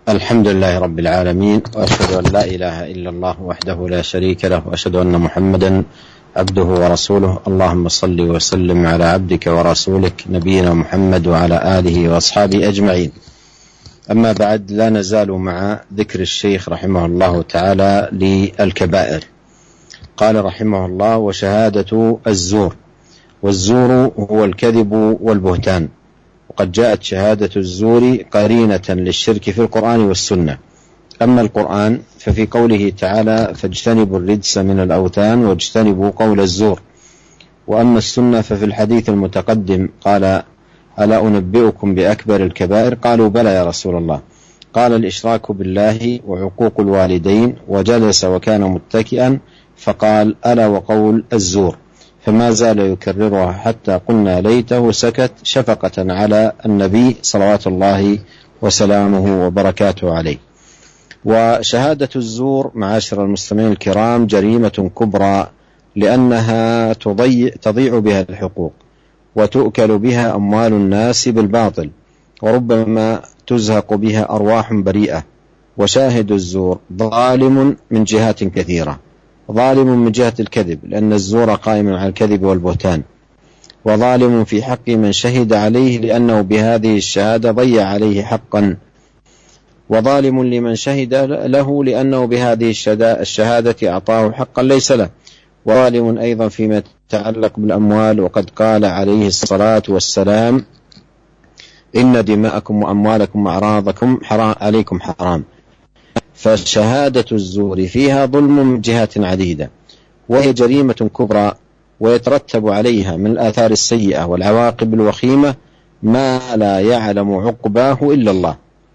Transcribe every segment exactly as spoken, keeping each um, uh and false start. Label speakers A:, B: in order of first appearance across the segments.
A: الحمد لله رب العالمين، وأشهد أن لا إله إلا الله وحده لا شريك له، وأشهد أن محمدا عبده ورسوله. اللهم صل وسلم على عبدك ورسولك نبينا محمد وعلى آله وأصحابه أجمعين. أما بعد، لا نزال مع ذكر الشيخ رحمه الله تعالى للكبائر. قال رحمه الله: وشهادة الزور، والزور هو الكذب والبهتان. وقد جاءت شهادة الزور قرينة للشرك في القرآن والسنة. أما القرآن ففي قوله تعالى: فاجتنبوا الرجس من الأوثان واجتنبوا قول الزور. وأما السنة ففي الحديث المتقدم قال: ألا أنبئكم بأكبر الكبائر؟ قالوا: بلى يا رسول الله. قال: الإشراك بالله وعقوق الوالدين. وجلس وكان متكئا فقال: ألا وقول الزور. فما زال يكررها حتى قلنا ليته سكت، شفقة على النبي صلوات الله وسلامه وبركاته عليه. وشهادة الزور معاشر المسلمين الكرام جريمة كبرى، لأنها تضيع, تضيع بها الحقوق، وتؤكل بها أموال الناس بالباطل، وربما تزهق بها أرواح بريئة. وشاهد الزور ظالم من جهات كثيرة: ظالم من جهة الكذب، لأن الزور قائم على الكذب والبهتان، وظالم في حق من شهد عليه، لأنه بهذه الشهادة ضيع عليه حقا، وظالم لمن شهد له، لأنه بهذه الشهادة أعطاه حقا ليس له، وظالم أيضا فيما يتعلق بالأموال. وقد قال عليه الصلاة والسلام: إن دماءكم وأموالكم وأعراضكم حرام عليكم حرام. فشهادة الزور فيها ظلم من جهات عديدة، وهي جريمة كبرى، ويترتب عليها من الآثار السيئة والعواقب الوخيمة ما لا يعلم عقباه إلا الله.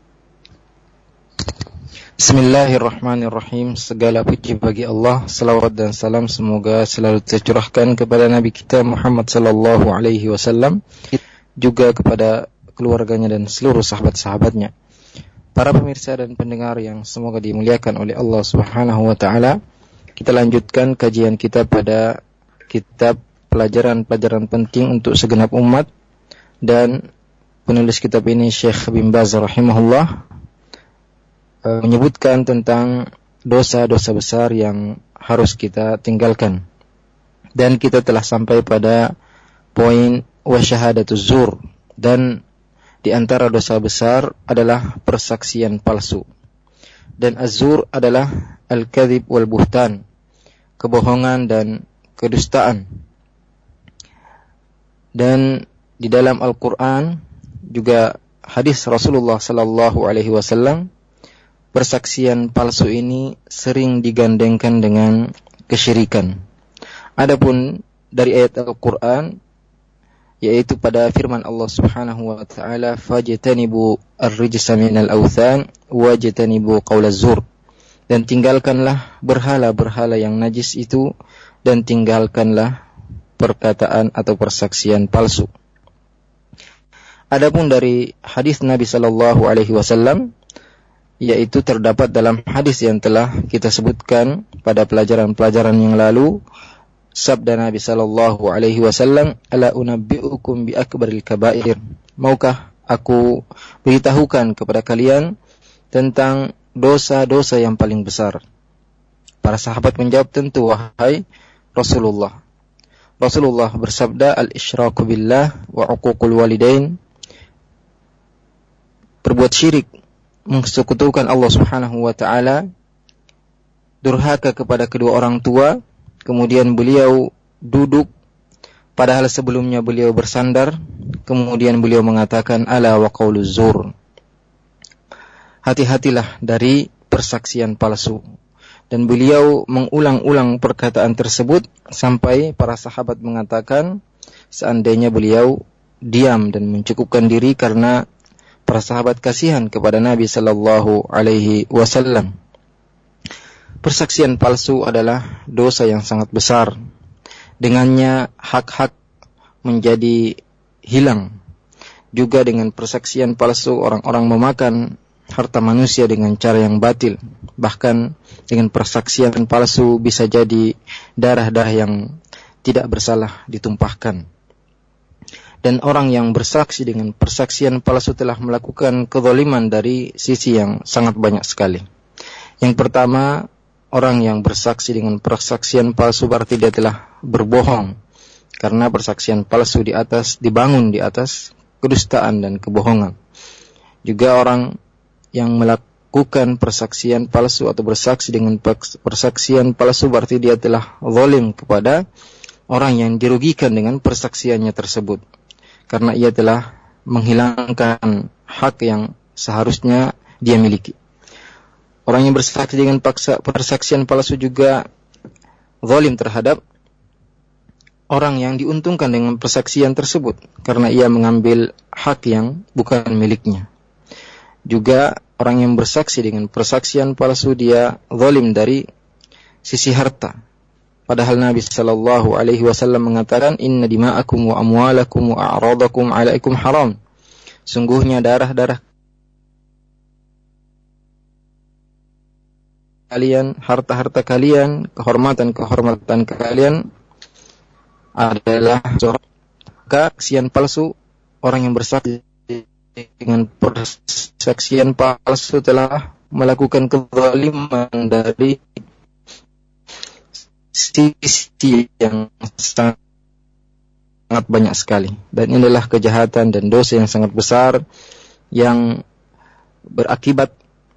B: Bismillahirrahmanirrahim. Segala puji bagi Allah, salawat dan salam semoga selalu tercurahkan kepada Nabi kita Muhammad sallallahu alaihi wasallam, juga kepada keluarganya dan seluruh sahabat-sahabatnya. Para pemirsa dan pendengar yang semoga dimuliakan oleh Allah Subhanahu wa taala, kita lanjutkan kajian kita pada kitab pelajaran-pelajaran penting untuk segenap umat, dan penulis kitab ini Syekh Bin Baz rahimahullah menyebutkan tentang dosa-dosa besar yang harus kita tinggalkan. Dan kita telah sampai pada poin wa syahadatuz zur, dan di antara dosa besar adalah persaksian palsu. Dan az-zur adalah al-kadhib wal buhtan, kebohongan dan kedustaan. Dan di dalam Al-Qur'an juga hadis Rasulullah sallallahu alaihi wasallam, persaksian palsu ini sering digandengkan dengan kesyirikan. Adapun dari ayat Al-Qur'an, yaitu pada firman Allah Subhanahu wa taala, fajtanibu ar-rijsa minal awthan wajtanibu qaulaz zur, dan tinggalkanlah berhala-berhala yang najis itu, dan tinggalkanlah perkataan atau persaksian palsu. Adapun dari hadis Nabi sallallahu alaihi wasallam, yaitu terdapat dalam hadis yang telah kita sebutkan pada pelajaran-pelajaran yang lalu, sabda Nabi sallallahu alaihi wasallam, ala unabbiukum bi akbaril kabair, maukah aku beritahukan kepada kalian tentang dosa-dosa yang paling besar? Para sahabat menjawab, tentu wahai Rasulullah. Rasulullah bersabda, al-isyraku billah wa uququl walidain, berbuat syirik, mensekutukan Allah Subhanahu wa taala, durhaka kepada kedua orang tua. Kemudian beliau duduk, padahal sebelumnya beliau bersandar. Kemudian beliau mengatakan, ala wa qauluz zur, hati-hatilah dari persaksian palsu. Dan beliau mengulang-ulang perkataan tersebut sampai para sahabat mengatakan seandainya beliau diam dan mencukupkan diri, karena para sahabat kasihan kepada Nabi sallallahu alaihi wasallam. Persaksian palsu adalah dosa yang sangat besar. Dengannya hak-hak menjadi hilang. Juga dengan persaksian palsu orang-orang memakan harta manusia dengan cara yang batil. Bahkan dengan persaksian palsu bisa jadi darah-darah yang tidak bersalah ditumpahkan. Dan orang yang bersaksi dengan persaksian palsu telah melakukan kezaliman dari sisi yang sangat banyak sekali. Yang pertama, orang yang bersaksi dengan persaksian palsu berarti dia telah berbohong. Karena persaksian palsu di atas dibangun di atas kedustaan dan kebohongan. Juga orang yang melakukan persaksian palsu atau bersaksi dengan persaksian palsu berarti dia telah zalim kepada orang yang dirugikan dengan persaksiannya tersebut. Karena ia telah menghilangkan hak yang seharusnya dia miliki. Orang yang bersaksi dengan paksa, persaksian palsu juga zalim terhadap orang yang diuntungkan dengan persaksian tersebut. Karena ia mengambil hak yang bukan miliknya. Juga orang yang bersaksi dengan persaksian palsu dia zalim dari sisi harta. Padahal Nabi sallallahu alaihi wasallam mengatakan, inna dima'akum wa amwalakum wa a'radakum alaikum haram. Sungguhnya darah-darah kalian, harta-harta kalian, kehormatan-kehormatan kalian adalah persaksian palsu. Orang yang bersaksi dengan persaksian palsu telah melakukan kezaliman dari sisi yang sangat banyak sekali. Dan inilah kejahatan dan dosa yang sangat besar yang berakibat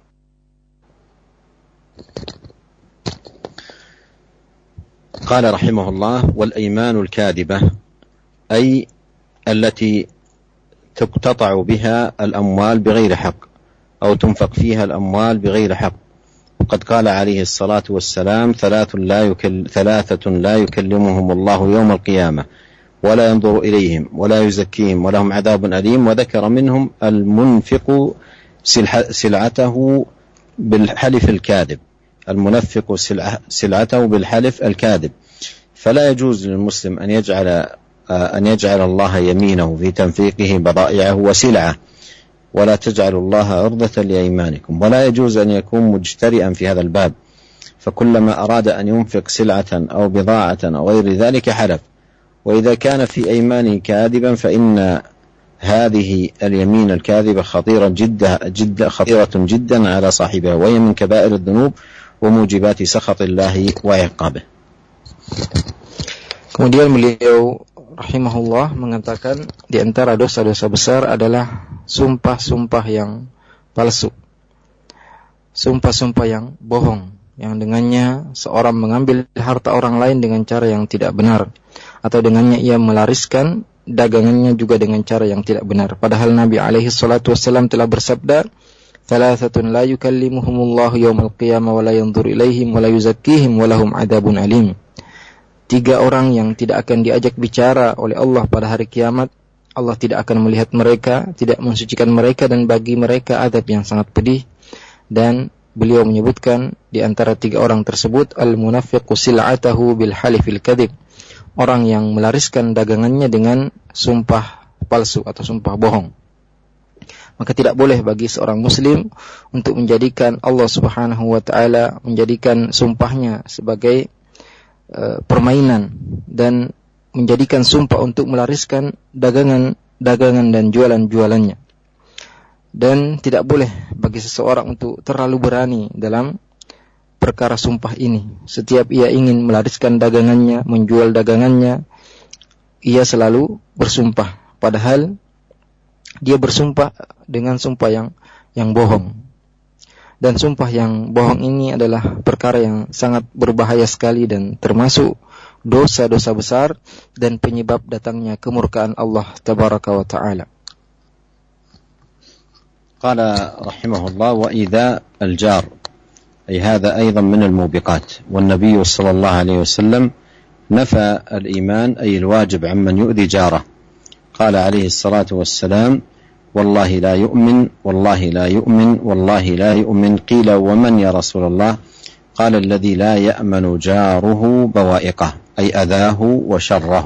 A: قال رحمه الله والأيمان الكاذبة أي التي تقتطع بها الأموال بغير حق أو تنفق فيها الأموال بغير حق. وقد قال عليه الصلاة والسلام ثلاث لا يكل ثلاثة لا يكلمهم الله يوم القيامة ولا ينظر إليهم ولا يزكيهم ولهم عذاب أليم. وذكر منهم المنفق سلعته بالحلف الكاذب المنفق سلعته بالحلف الكاذب. فلا يجوز للمسلم أن يجعل أن يجعل الله يمينه في تنفيقه بضائعه وسلعه ولا تجعلوا الله عرضة لأيمانكم. ولا يجوز أن يكون مجترئا في هذا الباب، فكلما أراد أن ينفق سلعة أو بضاعة أو غير ذلك حلف. وإذا كان في أيمانه كاذبا فإن هذه اليمين الكاذبة خطيرة جدا جدا خطيرة جدا على صاحبها، وهي من كبائر الذنوب وموجبات سخط الله وعقابه.
B: Kemudian beliau rahimahullah mengatakan di antara dosa-dosa besar adalah sumpah-sumpah yang palsu. Sumpah-sumpah yang bohong, yang dengannya seorang mengambil harta orang lain dengan cara yang tidak benar, atau dengannya ia melariskan dagangannya juga dengan cara yang tidak benar. Padahal Nabi alaihi salatu wassalam telah bersabda, "Thalathatun la yukallimuhumullahu yawmal qiyamah wa la yanzur ilaihim wa la yuzakkihim wa lahum adzabun alim." Tiga orang yang tidak akan diajak bicara oleh Allah pada hari kiamat, Allah tidak akan melihat mereka, tidak mensucikan mereka, dan bagi mereka azab yang sangat pedih. Dan beliau menyebutkan di antara tiga orang tersebut, al-munafiqu sil'atahu bil halifil kadhib, orang yang melariskan dagangannya dengan sumpah palsu atau sumpah bohong. Maka tidak boleh bagi seorang muslim untuk menjadikan Allah Subhanahu wa taala, menjadikan sumpahnya sebagai uh, permainan dan menjadikan sumpah untuk melariskan dagangan-dagangan dan jualan-jualannya. Dan tidak boleh bagi seseorang untuk terlalu berani dalam perkara sumpah ini. Setiap ia ingin melariskan dagangannya, menjual dagangannya, ia selalu bersumpah. Padahal dia bersumpah dengan sumpah yang yang bohong. Dan sumpah yang bohong ini adalah perkara yang sangat berbahaya sekali dan termasuk dosa-dosa besar dan penyebab datangnya kemurkaan Allah tabaraka wa ta'ala.
A: قال رحمه الله وإيذاء الجار، أي هذا أيضا من الموبقات. والنبي صلى الله عليه وسلم نفى الإيمان أي الواجب عمن يؤذي جاره. قال عليه الصلاة والسلام والله لا يؤمن والله لا يؤمن والله لا يؤمن. قيل ومن يا رسول الله؟ قال الذي لا يأمن جاره بوائقه أي أذاه وشره.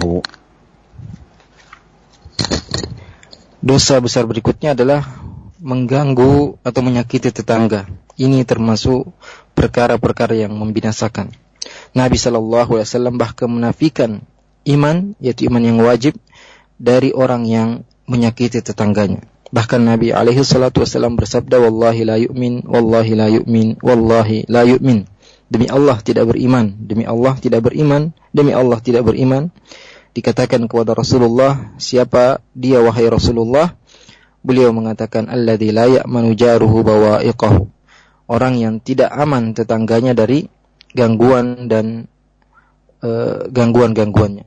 B: Dosa besar berikutnya adalah mengganggu atau menyakiti tetangga. Ini termasuk perkara-perkara yang membinasakan. Nabi sallallahu alaihi wasallam bahkan menafikan iman, yaitu iman yang wajib, dari orang yang menyakiti tetangganya. Bahkan Nabi alaihi salatu wasallam bersabda, wallahi la yu'min, wallahi la yu'min, wallahi la yu'min. Demi Allah tidak beriman, demi Allah tidak beriman, demi Allah tidak beriman. Dikatakan kepada Rasulullah, siapa dia wahai Rasulullah? Beliau mengatakan, alladzi la ya'manu jaruhu bawa'iqahu. Orang yang tidak aman tetangganya dari gangguan dan uh, gangguan-gangguannya.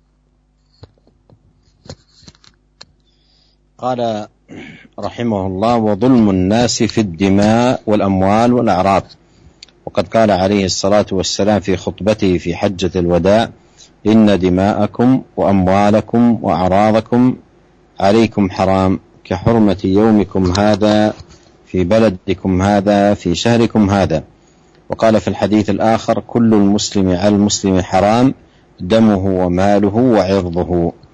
A: قال رحمه الله وظلم الناس في الدماء والأموال والأعراض وقد قال عليه الصلاة والسلام في خطبته في حجة الوداع إن دماءكم وأموالكم وأعراضكم عليكم حرام كحرمة يومكم هذا في بلدكم هذا في شهركم هذا وقال في الحديث الآخر كل المسلم على المسلم حرام دمه وماله وعرضه.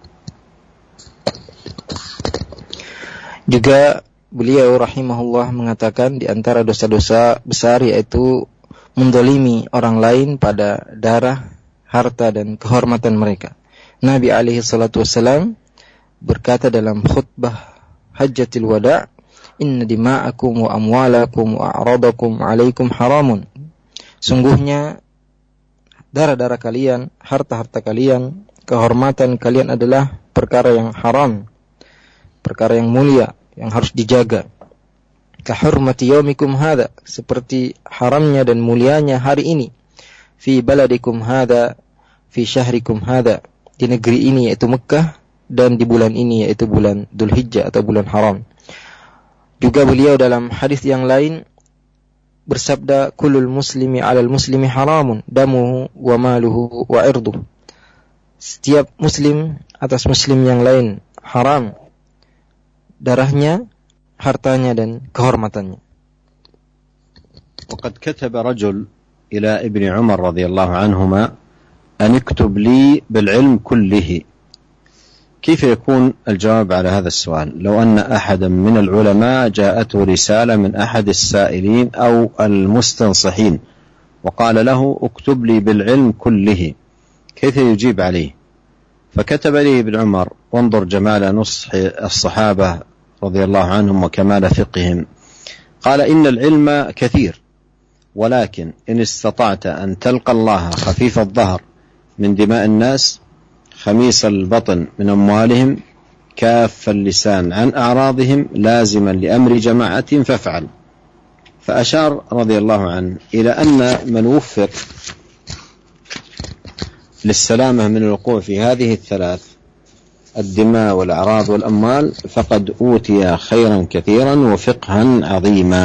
B: Juga beliau rahimahullah mengatakan di antara dosa-dosa besar yaitu mendolimi orang lain pada darah, harta dan kehormatan mereka. Nabi alaihi salatu wassalam berkata dalam khutbah Hajjatul Wada', inna dima'akum wa amwalakum wa a'radakum alaikum haramun. Sungguhnya darah-darah kalian, harta-harta kalian, kehormatan kalian adalah perkara yang haram, perkara yang mulia, yang harus dijaga. Kahurmati yaumikum hadha, seperti haramnya dan mulianya hari ini. Fi baladikum hadha, fi syahrikum hadha, di negeri ini yaitu Mekah, dan di bulan ini yaitu bulan Dzulhijjah atau bulan haram. Juga beliau dalam hadis yang lain bersabda, kullul muslimi 'alal muslimi haramun damuhu wa maluhu wa 'irduhu. Setiap muslim atas muslim yang lain haram darahnya, hartanya dan kehormatannya.
A: وقد كتب رجل إلى ابن عمر رضي الله عنهما أن اكتب لي بالعلم كله. كيف يكون الجواب على هذا السؤال لو أن أحدا من العلماء جاءته رسالة من أحد السائلين أو المستنصحين وقال له اكتب لي بالعلم كله، كيف يجيب عليه؟ فكتب لي ابن عمر، وانظر جمال نصح الصحابة رضي الله عنهم وكمال فقههم، قال إن العلم كثير ولكن إن استطعت أن تلقى الله خفيف الظهر من دماء الناس خميس البطن من أموالهم كاف اللسان عن أعراضهم لازما لأمر جماعة فافعل. فأشار رضي الله عنه إلى أن من وفق للسلامة من الوقوع في هذه الثلاث الدماء والأعراض والأموال فقد أوتي خيرا كثيرا وفقها عظيما.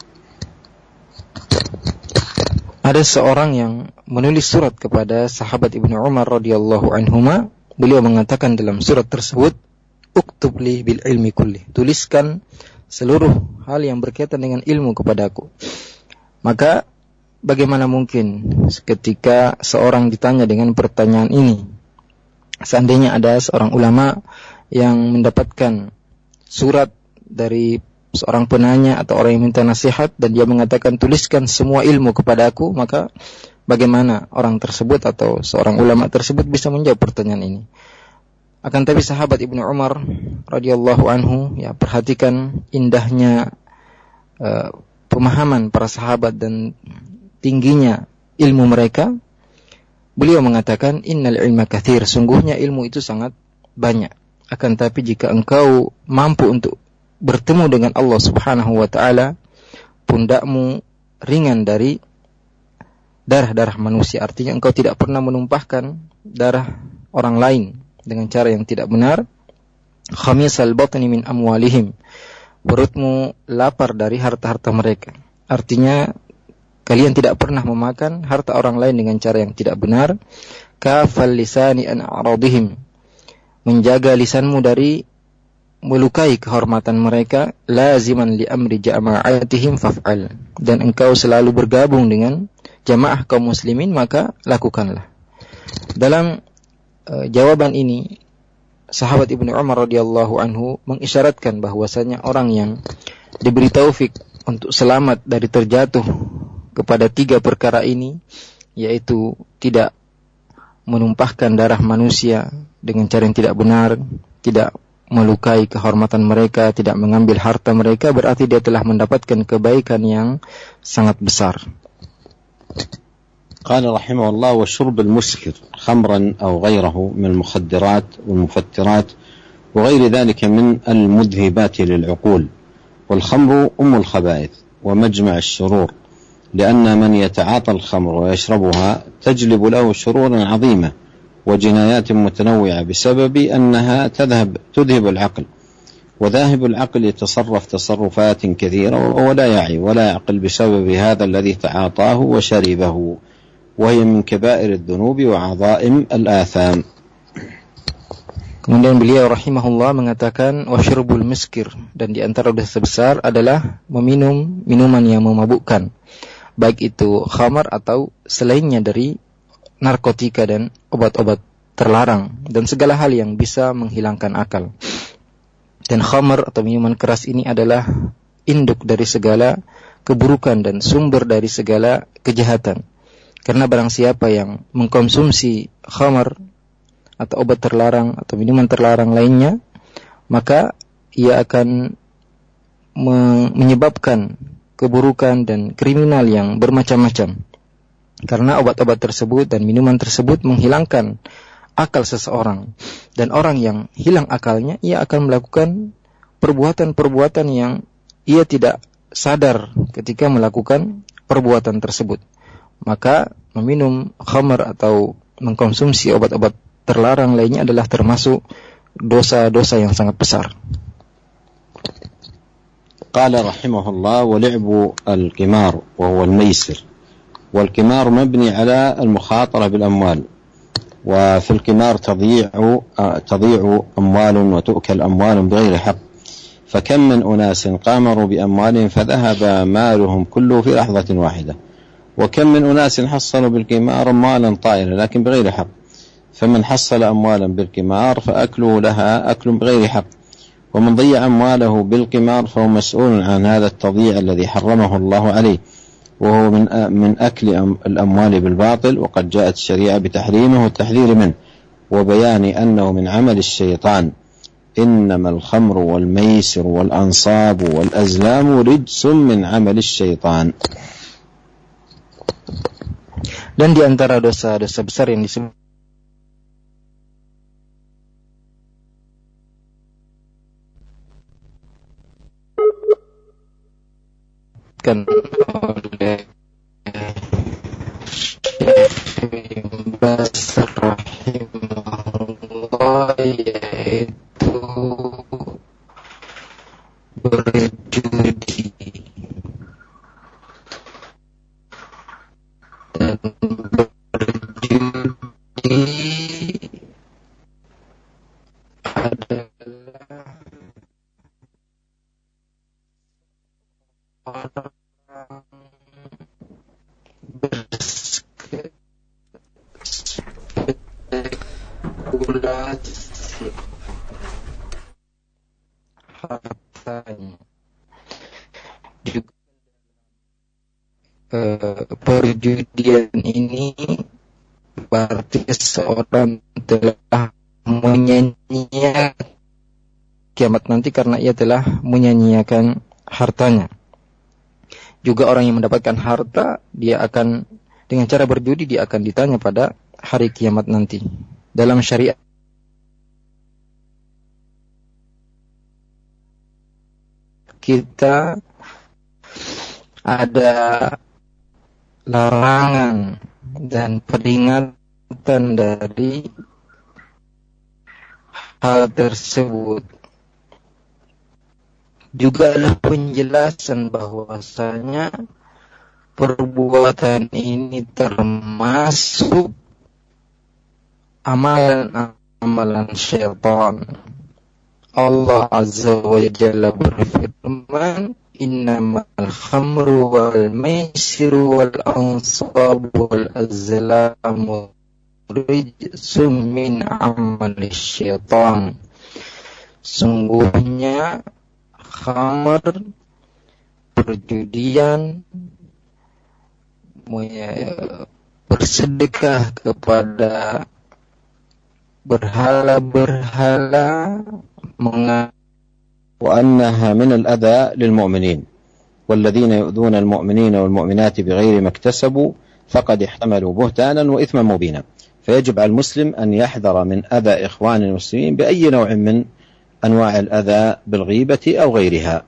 B: Ada seorang yang menulis surat kepada sahabat Ibnu Umar radhiyallahu anhuma. Beliau mengatakan dalam surat tersebut, uktub li bil ilmi kulli, tuliskan seluruh hal yang berkaitan dengan ilmu kepadaku. Maka bagaimana mungkin ketika seorang ditanya dengan pertanyaan ini? Seandainya ada seorang ulama yang mendapatkan surat dari seorang penanya atau orang yang minta nasihat dan dia mengatakan tuliskan semua ilmu kepadaku, maka bagaimana orang tersebut atau seorang ulama tersebut bisa menjawab pertanyaan ini? Akan tapi sahabat Ibnu Umar radhiyallahu anhu, ya, perhatikan indahnya uh, pemahaman para sahabat dan tingginya ilmu mereka. Beliau mengatakan innal ilma katsir, sungguhnya ilmu itu sangat banyak. Akan tapi jika engkau mampu untuk bertemu dengan Allah Subhanahu wa taala, pundakmu ringan dari darah-darah manusia. Artinya engkau tidak pernah menumpahkan darah orang lain dengan cara yang tidak benar. Khamisal batni min amwalihim, perutmu lapar dari harta-harta mereka. Artinya kalian tidak pernah memakan harta orang lain dengan cara yang tidak benar. Kafal lisani an a'radihim, menjaga lisanmu dari melukai kehormatan mereka. Laziman li amri jama'atihim faf'al, dan engkau selalu bergabung dengan jamaah kaum muslimin, maka lakukanlah. Dalam uh, jawaban ini sahabat Ibnu Umar radhiyallahu anhu mengisyaratkan bahwasanya orang yang diberi taufik untuk selamat dari terjatuh kepada tiga perkara ini, yaitu tidak menumpahkan darah manusia dengan cara yang tidak benar, tidak melukai kehormatan mereka, tidak mengambil harta mereka, berarti dia telah mendapatkan kebaikan yang sangat besar.
A: قال رحمه الله: وشرب المسكر خمرا أو غيره من المخدرات والمفترات وغير ذلك من المذهبات للعقول، والخمر أم الخبائث ومجمع الشرور، لأن من يتعاطى الخمر ويشربها تجلب له شرورا عظيمة وجنايات متنوعة بسبب أنها تذهب تذهب العقل، وذاهب العقل يتصرف تصرفات كثيرة ولا يعي ولا يعقل بسبب هذا الذي تعاطاه وشربه، وهي من كبائر الذنوب وعظائم الآثام.
B: Kemudian beliau rahimahullah mengatakan wasyurbul miskir, dan di antara dosa besar adalah meminum minuman yang memabukkan, baik itu khamar atau selainnya dari narkotika dan obat-obat terlarang dan segala hal yang bisa menghilangkan akal. Dan khamar atau minuman keras ini adalah induk dari segala keburukan dan sumber dari segala kejahatan. Karena barang siapa yang mengkonsumsi khamar atau obat terlarang atau minuman terlarang lainnya, maka ia akan me- menyebabkan keburukan dan kriminal yang bermacam-macam. Karena obat-obat tersebut dan minuman tersebut menghilangkan akal seseorang. Dan orang yang hilang akalnya, ia akan melakukan perbuatan-perbuatan yang ia tidak sadar ketika melakukan perbuatan tersebut. Maka meminum khamar atau mengkonsumsi obat-obat terlarang lainnya adalah termasuk dosa-dosa yang sangat besar.
A: قال رحمه الله: ولعب القمار وهو الميسر، والقمار مبني على المخاطرة بالأموال، وفي القمار تضيع تضيع أموال وتؤكل أموال بغير حق، فكم من أناس قامروا بأموالهم فذهب مالهم كله في لحظة واحدة، وكم من أناس حصلوا بالقمار أموالا طائلة لكن بغير حق، فمن حصل أموالا بالقمار فأكله لها أكل بغير حق، ومن ضيع أمواله بالقمار فهو مسؤول عن هذا التضييع الذي حرمه الله عليه، وهو من من أكل الأموال بالباطل، وقد جاءت الشريعة بتحريمه والتحذير منه وبيان أنه من عمل الشيطان، إنما الخمر والميسر والأنصاب والأزلام رجس من عمل الشيطان.
B: Dan di antara dosa-dosa besar yang disebutkan oleh Syekh Bas rahimahullah, yaitu berjudi. Dan berjudi adalah orang berspekulasi hartanya. Juga uh, perjudian ini berarti seorang telah menyanyiakan kiamat nanti karena ia telah menyanyiakan hartanya. Juga orang yang mendapatkan harta, dia akan dengan cara berjudi dia akan ditanya pada hari kiamat nanti. Dalam syariat kita ada larangan dan peringatan dari hal tersebut. Juga ada penjelasan bahwasanya perbuatan ini termasuk amalan-amalan syaitan. Allah Azza wa Jalla berfirman, innamal khamru wal maisiru wal ansabu wal azlamu rijsum min amali syaitan. Sungguhnya khamar, perjudian, bersedekah kepada berhala-berhala menga
A: وأنها من الأذى للمؤمنين والذين يؤذون المؤمنين والمؤمنات بغير ما اكتسبوا فقد احتملوا بهتانا وإثما مبينا فيجب على المسلم أن يحذر من أذى إخوان المسلمين بأي نوع من أنواع الأذى بالغيبة أو غيرها.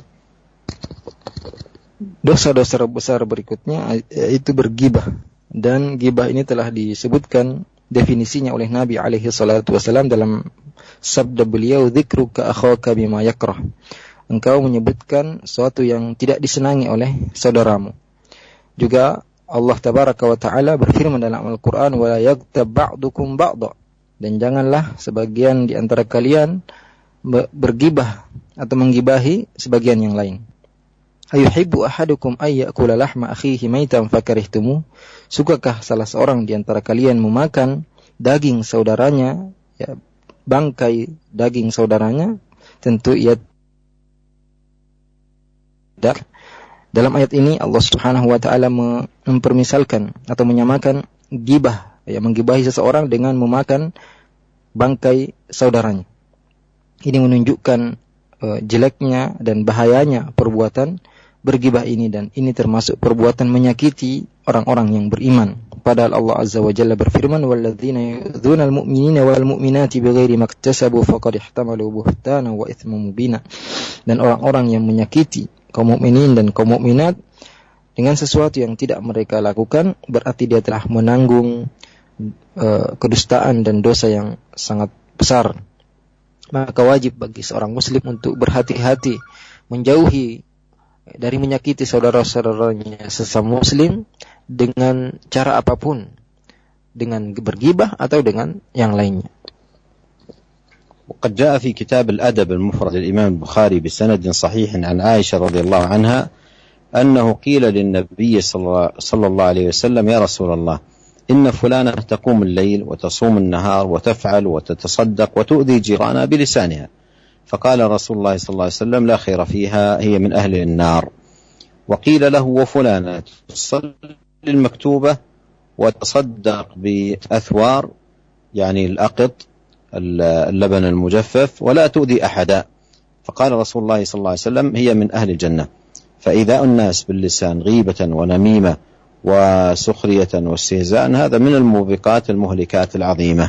B: Dosa-dosa besar berikutnya itu bergibah, dan gibah ini telah disebutkan definisinya oleh Nabi alaihi salatu wasallam dalam sabda beliau, dzikruka akhaka bima yakrah. Engkau menyebutkan sesuatu yang tidak disenangi oleh saudaramu. Juga Allah tabaraka wa taala berfirman dalam Al-Qur'an, wala yaghtab ba'dukum ba'dha, dan janganlah sebagian di antara kalian bergibah atau menggibahi sebagian yang lain. Ayuhibbu ahadukum ay ya'kula lahma akhihi maitan fakarihtumu? Sukakah salah seorang di antara kalian memakan daging saudaranya, ya, bangkai daging saudaranya? Tentu ia tidak. Dalam ayat ini Allah Subhanahu wa taala mempermisalkan atau menyamakan gibah, ya, menggibahi seseorang dengan memakan bangkai saudaranya. Ini menunjukkan uh, jeleknya dan bahayanya perbuatan bergibah ini, dan ini termasuk perbuatan menyakiti orang-orang yang beriman. Padahal Allah Azza wa Jalla berfirman, walladzina yu'dzuna al-mu'minina wal mu'minati bighairi maktasabu faqad ihtamalu buhtana wa itsman mubina. Dan orang-orang yang menyakiti kaum mukminin dan kaum mukminat dengan sesuatu yang tidak mereka lakukan, berarti dia telah menanggung uh, kedustaan dan dosa yang sangat besar. Maka wajib bagi seorang muslim untuk berhati-hati menjauhi dari menyakiti saudara-saudaranya sesama muslim dengan cara apapun, dengan bergibah atau dengan yang lainnya.
A: وقد جاء في كتاب الأدب المفرد للإمام البخاري بسند صحيح عن عائشة رضي الله عنها أنه قيل للنبي صلى الله عليه وسلم يا رسول الله إن فلانة تقوم الليل وتصوم النهار وتفعل وتتصدق وتؤذي جيرانها بلسانها، فقال رسول الله صلى الله عليه وسلم لا خير فيها هي من أهل النار. وقيل له وفلانة تصلي المكتوبة وتصدق بأثوار يعني الأقط اللبن المجفف ولا تؤذي أحدا، فقال رسول الله صلى الله عليه وسلم هي من أهل الجنة. فإذا الناس باللسان غيبة ونميمة وسخرية واستهزاء هذا من الموبقات المهلكات العظيمة.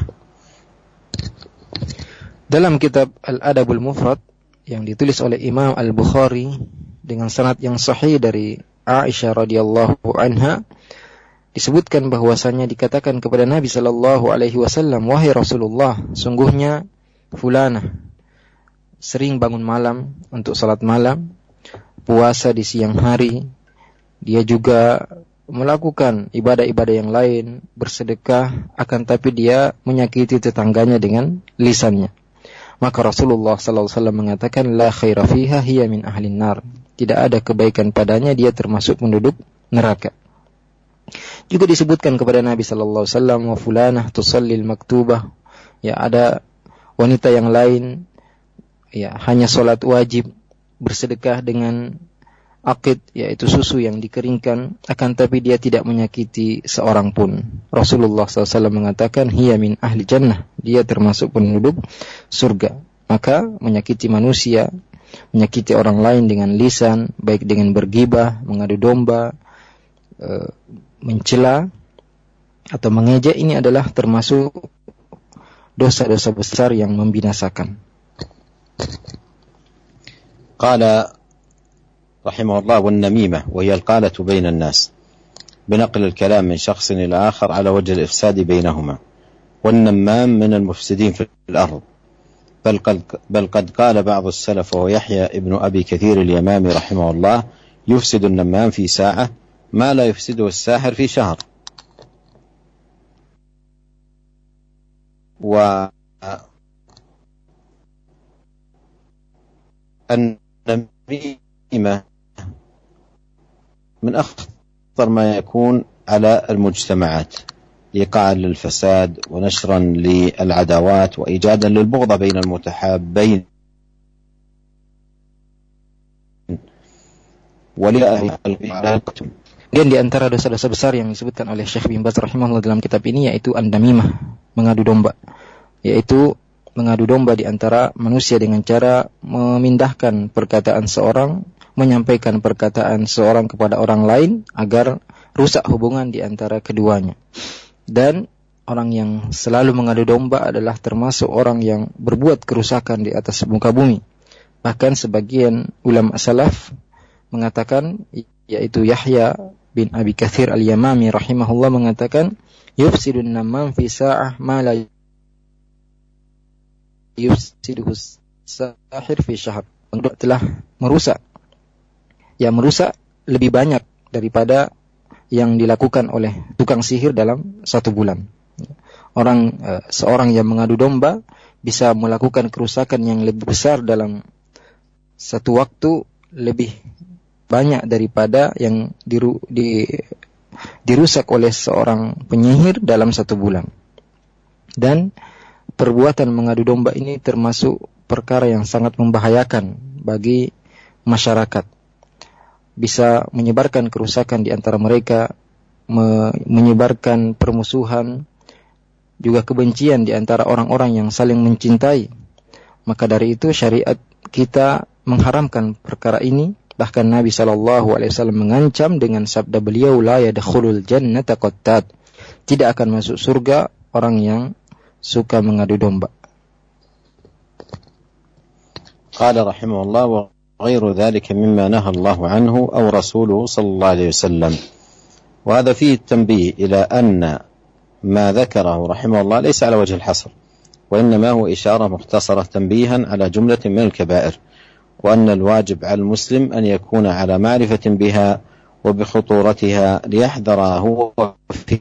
B: Dalam kitab Al-Adabul Mufrad yang ditulis oleh Imam Al-Bukhari dengan sanad yang sahih dari Aisyah radhiyallahu anha, disebutkan bahwasanya dikatakan kepada Nabi sallallahu alaihi wasallam, wahai Rasulullah, sungguhnya fulanah sering bangun malam untuk salat malam, puasa di siang hari, dia juga melakukan ibadah-ibadah yang lain, bersedekah, akan tapi dia menyakiti tetangganya dengan lisannya. Maka Rasulullah sallallahu alaihi wasallam mengatakan, la khaira fiha hiya min ahlin nar. Tidak ada kebaikan padanya, dia termasuk penduduk neraka. Juga disebutkan kepada Nabi sallallahu alaihi wasallam, wa fulanah tusallil maktubah. Ya, ada wanita yang lain, ya, hanya salat wajib, bersedekah dengan aqid, yaitu susu yang dikeringkan, akan tapi dia tidak menyakiti seorang pun. Rasulullah sallallahu alaihi wasallam mengatakan, hiya min ahli jannah, dia termasuk penduduk surga. Maka menyakiti manusia, menyakiti orang lain dengan lisan, baik dengan bergibah, mengadu domba, e, mencela atau mengejek, ini adalah termasuk dosa-dosa besar yang membinasakan.
A: Qala رحمه الله والنميمة وهي القالة بين الناس بنقل الكلام من شخص إلى آخر على وجه الإفساد بينهما، والنمام من المفسدين في الأرض، بل قد, بل قد قال بعض السلف وهو يحيى ابن أبي كثير اليمامي رحمه الله يفسد النمام في ساعة ما لا يفسده الساحر في شهر. والنميمة من أخطر ما يكون على المجتمعات إيقاعا للفساد ونشرا للعداوات وإيجادا للبغضة بين المتحابين
B: Dan di antara dosa-dosa besar yang disebutkan oleh Syekh bin Baz rahimahullah dalam kitab ini yaitu an-namimah, mengadu domba. yaitu mengadu domba di antara manusia dengan cara memindahkan perkataan seorang, menyampaikan perkataan seorang kepada orang lain agar rusak hubungan di antara keduanya. Dan orang yang selalu mengadu domba adalah termasuk orang yang berbuat kerusakan di atas muka bumi. Bahkan sebagian ulama salaf mengatakan, yaitu Yahya bin Abi Katsir al-Yamami rahimahullah mengatakan, yufsidun namam fi sa'ah ma la yufsiduhu sahir fi syahr. Untuk telah merusak, ya merusak lebih banyak daripada yang dilakukan oleh tukang sihir dalam satu bulan. Orang eh, seorang yang mengadu domba bisa melakukan kerusakan yang lebih besar dalam satu waktu lebih banyak daripada yang diru, di, dirusak oleh seorang penyihir dalam satu bulan. Dan perbuatan mengadu domba ini termasuk perkara yang sangat membahayakan bagi masyarakat. Bisa menyebarkan kerusakan di antara mereka, me- menyebarkan permusuhan, juga kebencian di antara orang-orang yang saling mencintai. Maka dari itu syariat kita mengharamkan perkara ini. Bahkan Nabi shallallahu alaihi wasallam mengancam dengan sabda beliau, la yadkhulul jannata qattat, tidak akan masuk surga orang yang suka mengadu domba.
A: Qala rahimahullah wa ghairu dhalika mimma naha Allah anhu aw rasuluhu sallallahu alaihi wasallam. Wa hadha fihi at-tanbih ila anna ma dhakarahu rahimahullah laysa ala wajhi al-hasr, wa innama huwa ishara mukhtasara tanbihan ala jumlatin min al-kaba'ir, wa anna al-wajib 'ala al-muslim an yakuna 'ala ma'rifatin biha wa bi khuturatiha liyahdhara huwa fi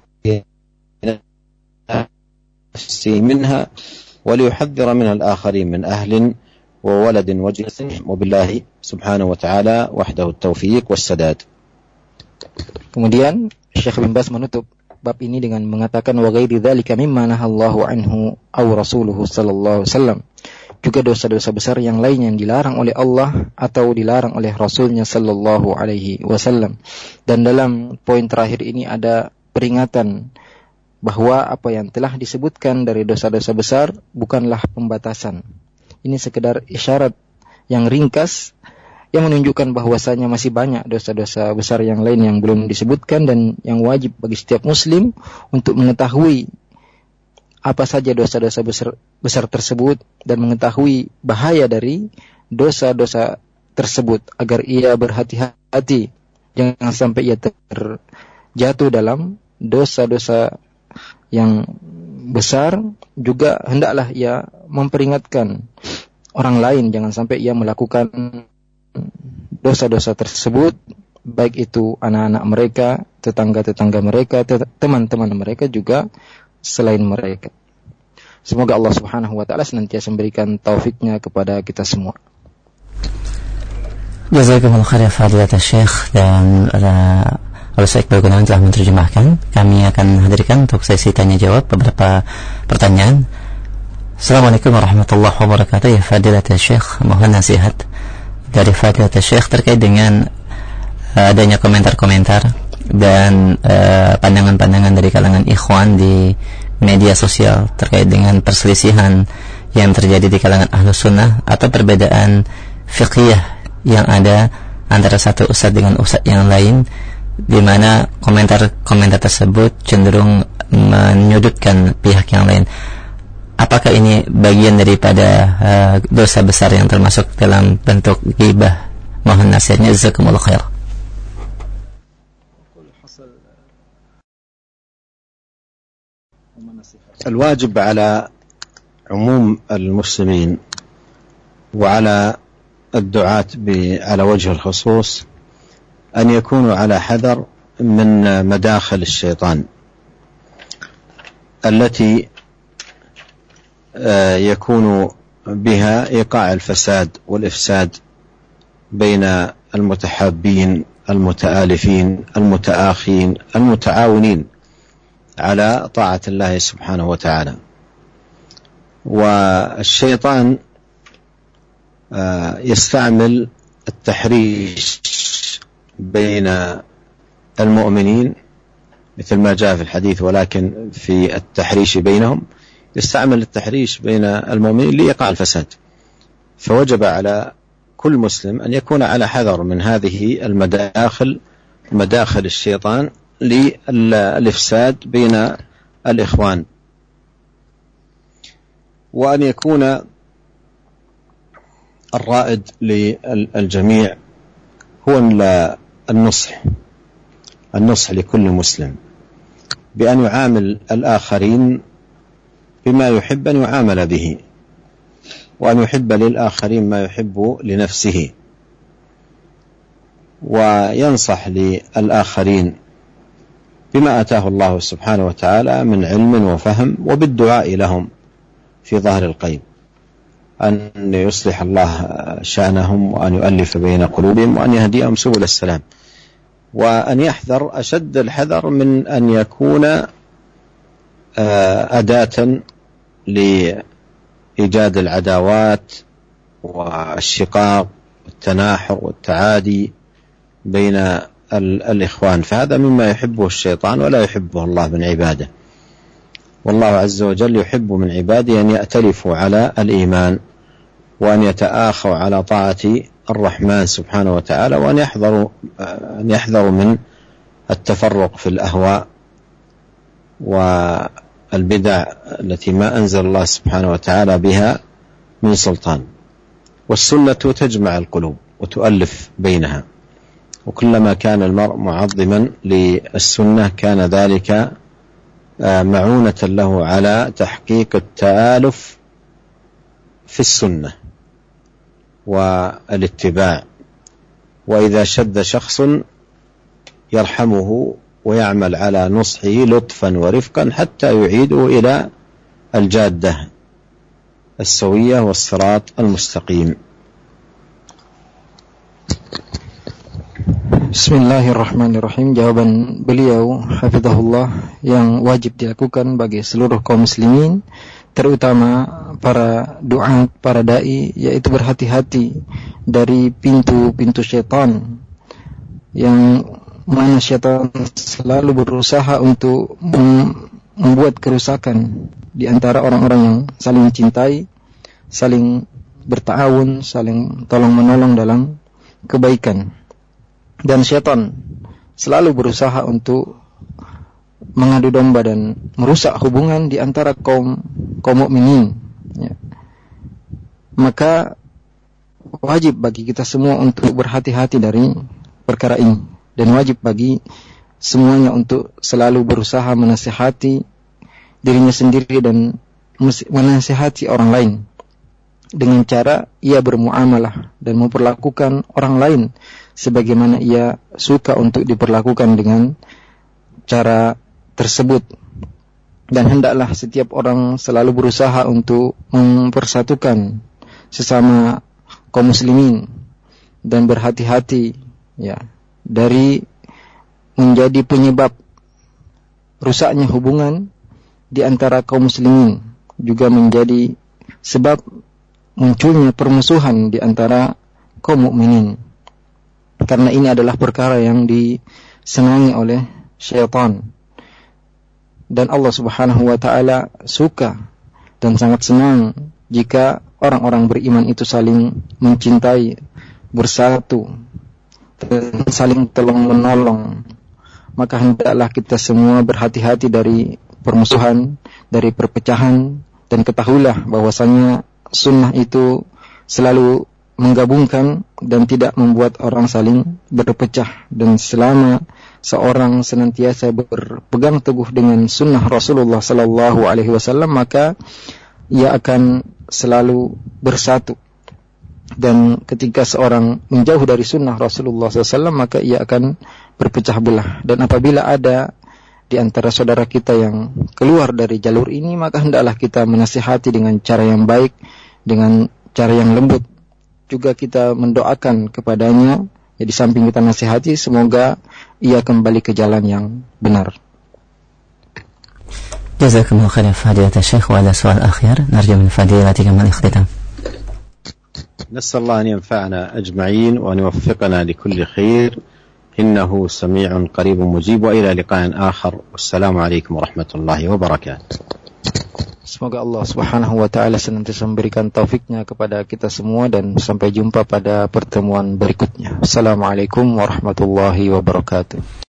A: منها وليحذر منها الآخرين من أهل وولد وجنس وبالله سبحانه وتعالى وحده التوفيق والسداد.
B: Kemudian Syekh bin Baz menutup bab ini dengan mengatakan wa ghairi dzalika mimma nahallahu anhu aw rasuluhu sallallahu alaihi wasallam, juga dosa-dosa besar yang lain yang dilarang oleh Allah atau dilarang oleh Rasulnya sallallahu alaihi wasallam. Dan dalam poin terakhir ini ada peringatan bahwa apa yang telah disebutkan dari dosa-dosa besar bukanlah pembatasan. Ini sekedar isyarat yang ringkas yang menunjukkan bahwasanya masih banyak dosa-dosa besar yang lain yang belum disebutkan dan yang wajib bagi setiap muslim untuk mengetahui apa saja dosa-dosa besar, besar tersebut dan mengetahui bahaya dari dosa-dosa tersebut agar ia berhati-hati jangan sampai ia terjatuh dalam dosa-dosa yang besar. Juga hendaklah ia memperingatkan orang lain jangan sampai ia melakukan dosa-dosa tersebut, baik itu anak-anak mereka, tetangga-tetangga mereka, teman-teman mereka, juga selain mereka. Semoga Allah Subhanahu wa taala senantiasa memberikan taufiknya kepada kita semua.
C: Jazakumullah khair fadilatul Syekh, dan Al-Ustaz Iqbal Gunawan telah menerjemahkan. Kami akan hadirkan untuk sesi tanya jawab beberapa pertanyaan. Assalamualaikum warahmatullahi wabarakatuh. Ya fadilatul Syekh, mohon nasihat dari fadilatul Syekh terkait dengan uh, adanya komentar-komentar dan uh, pandangan-pandangan dari kalangan ikhwan di media sosial terkait dengan perselisihan yang terjadi di kalangan Ahlus Sunnah atau perbedaan fiqhiyah yang ada antara satu ustadz dengan ustadz yang lain, di mana komentar-komentar tersebut cenderung menyudutkan pihak yang lain. Apakah ini bagian daripada uh, dosa besar yang termasuk dalam bentuk ghibah? Mohon nasihatnya, jazakumullah khair.
A: الواجب على عموم المسلمين وعلى الدعاة على وجه الخصوص أن يكونوا على حذر من مداخل الشيطان التي يكون بها إيقاع الفساد والإفساد بين المتحابين المتآلفين المتآخين المتعاونين على طاعة الله سبحانه وتعالى. والشيطان يستعمل التحريش بين المؤمنين مثل ما جاء في الحديث، ولكن في التحريش بينهم يستعمل التحريش بين المؤمنين لإيقاع الفساد. فوجب على كل مسلم أن يكون على حذر من هذه المداخل مداخل الشيطان للإفساد بين الإخوان، وأن يكون الرائد للجميع هو النصح النصح لكل مسلم بأن يعامل الآخرين بما يحب أن يعامل به، وأن يحب للآخرين ما يحب لنفسه، وينصح للآخرين بما آتاه الله سبحانه وتعالى من علم وفهم، وبالدعاء لهم في ظهر الغيب أن يصلح الله شأنهم، وأن يؤلف بين قلوبهم، وأن يهديهم سبل السلام، وأن يحذر أشد الحذر من أن يكون أداة لإيجاد العداوات والشقاق والتناحر والتعادي بين الإخوان، فهذا مما يحبه الشيطان ولا يحبه الله من عباده. والله عز وجل يحب من عباده أن يأتلفوا على الإيمان، وأن يتآخوا على طاعة الرحمن سبحانه وتعالى، وأن يحذروا أن يحذروا من التفرق في الأهواء والبدع التي ما أنزل الله سبحانه وتعالى بها من سلطان. والسنة تجمع القلوب وتؤلف بينها، وكلما كان المرء معظما للسنة كان ذلك معونة له على تحقيق التآلف في السنة والاتباع. وإذا شذ شخص يرحمه ويعمل على نصحه لطفا ورفقا حتى يعيده إلى الجادة السوية والصراط المستقيم.
B: Bismillahirrahmanirrahim. Jawaban beliau hafizahullah yang wajib dilakukan bagi seluruh kaum muslimin, terutama para duat, para dai, yaitu berhati-hati dari pintu-pintu syaitan yang mana syaitan selalu berusaha untuk membuat kerusakan di antara orang-orang yang saling mencintai, saling berta'awun, saling tolong-menolong dalam kebaikan. Dan syaitan selalu berusaha untuk mengadu domba dan merusak hubungan di antara kaum kaum mukminin. Ya. Maka wajib bagi kita semua untuk berhati-hati dari perkara ini, dan wajib bagi semuanya untuk selalu berusaha menasihati dirinya sendiri dan menasihati orang lain dengan cara ia bermuamalah dan memperlakukan orang lain sebagaimana ia suka untuk diperlakukan dengan cara tersebut. Dan hendaklah setiap orang selalu berusaha untuk mempersatukan sesama kaum muslimin dan berhati-hati ya dari menjadi penyebab rusaknya hubungan di antara kaum muslimin, juga menjadi sebab munculnya permusuhan di antara kaum mukminin. Karena ini adalah perkara yang disenangi oleh syaitan. Dan Allah Subhanahu wa taala suka dan sangat senang jika orang-orang beriman itu saling mencintai, bersatu, dan saling tolong-menolong. Maka hendaklah kita semua berhati-hati dari permusuhan, dari perpecahan, dan ketahuilah bahwasanya sunnah itu selalu menggabungkan dan tidak membuat orang saling berpecah. Dan selama seorang senantiasa berpegang teguh dengan sunnah Rasulullah sallallahu alaihi wasallam, maka ia akan selalu bersatu. Dan ketika seorang menjauh dari sunnah Rasulullah sallallahu alaihi wasallam, maka ia akan berpecah belah. Dan apabila ada di antara saudara kita yang keluar dari jalur ini, maka hendaklah kita menasihati dengan cara yang baik, dengan cara yang lembut. Juga kita mendoakan kepadanya, ya, di samping kita nasihati, semoga ia kembali ke jalan yang benar.
C: Jazakumullah khairan fadilata Syekh. Wa ala soal akhir narju min fadilatika mal ikhtitam.
A: نسأل الله أن ينفعنا أجمعين وأن يوفقنا لكل خير إنه سميع قريب مجيب. وإلى لقاء آخر والسلام عليكم ورحمة الله وبركاته.
B: Semoga Allah Subhanahu wa taala senantiasa memberikan taufiknya kepada kita semua, dan sampai jumpa pada pertemuan berikutnya. Assalamualaikum warahmatullahi wabarakatuh.